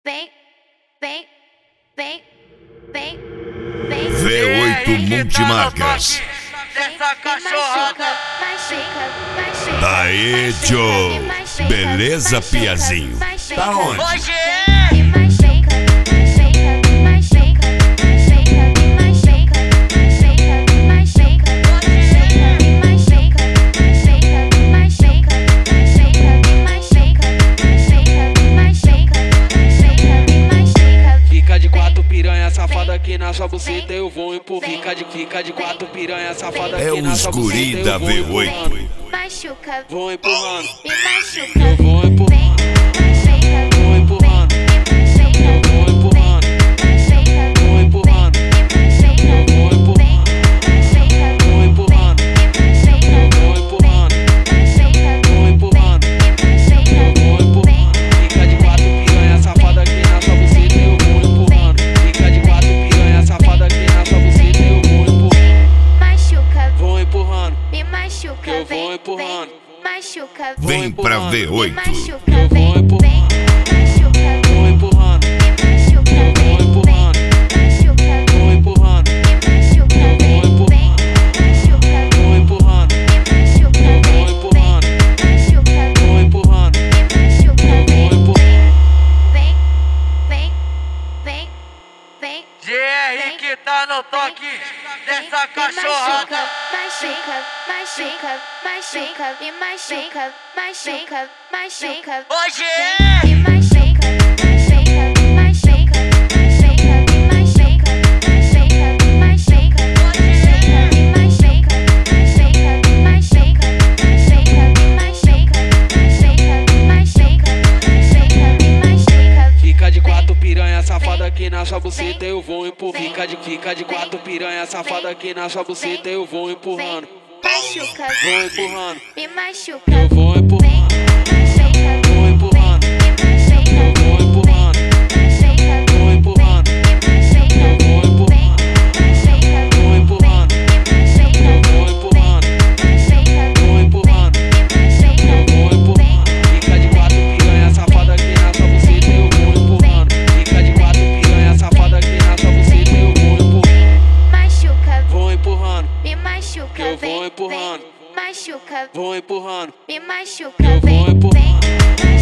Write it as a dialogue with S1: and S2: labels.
S1: vem, vem, vem, vem, vem.
S2: V8 Multimarcas.
S3: Dessa cachorrada.
S2: Daí, tio. Beleza, Piazinho? Tá onde?
S3: Hoje fica de quatro piranha safada aqui na sua buceta, eu vou empurrar. Fica de quatro piranha safada
S2: É
S3: aqui na
S2: os
S3: sua
S2: guri
S3: buceta,
S2: da
S3: eu vou
S2: V8.
S3: empurrando.
S1: Machuca,
S3: Vou empurrando,
S1: me machuca,
S3: eu vou empurrando, vou empurrando, eu vou empurrando, vou empurrando, eu vou empurrando, vou empurrando, eu vou empurrando, vou empurrando, eu vou empurrando. Fica de quatro piranha safada aqui na sua buceta, eu vou empurrando. Fica de quatro piranha safada aqui na sua buceta, eu vou empurrando.
S1: machuca,
S3: Vou empurrando,
S1: me machuca,
S3: eu vou
S1: vem,
S3: empurrando.
S1: machuca,
S2: Vem pra
S1: me
S2: V8.
S1: machuca,
S3: Eu vou
S1: vem,
S3: empurrar.
S1: vem, machuca,
S3: Vou empurrando,
S1: me machuca,
S3: eu vou
S1: vem,
S3: empurrando,
S1: machuca,
S3: vou empurrando,
S1: me machuca,
S3: eu vou
S1: vem,
S3: empurrando,
S1: machuca,
S3: vou empurrando,
S1: me machuca,
S3: eu vou
S1: vem,
S3: empurrando,
S1: machuca,
S3: vou empurrando,
S1: me machuca,
S3: eu vou
S1: vem,
S3: empurrando.
S1: vem, vem, vem, vem.
S3: GR que tá no toque dessa cachorrada.
S1: Machuca, machuca, machuca, me machuca, machuca, machuca.
S3: Hoje
S1: Me machuca, machuca, machuca, machuca, me machuca, machuca, machuca, me machuca, machuca, machuca, machuca, me machuca, machuca, machuca, me machuca.
S3: fica de quatro piranha safada aqui na sua buceta, eu vou empurrar. Fica de quatro piranha safada aqui na sua buceta, eu vou empurrando.
S1: Machuca,
S3: Vou empurrando,
S1: me machuca,
S3: eu vou empurrando, vou empurrando, eu vou empurrando, vou empurrando, eu vou empurrando, vou empurrando, eu vou empurrando, vou empurrando, eu vou empurrando. Fica de quatro piranha safada aqui na sua buceta, eu vou empurrando. Fica de quatro piranha safada aqui na sua buceta, eu vou empurrando.
S1: machuca,
S3: Vou empurrando,
S1: me machuca,
S3: eu
S1: vem,
S3: vou empurrando,
S1: machuca,
S3: vou empurrando,
S1: me machuca,
S3: eu vou
S1: vem,
S3: empurrando.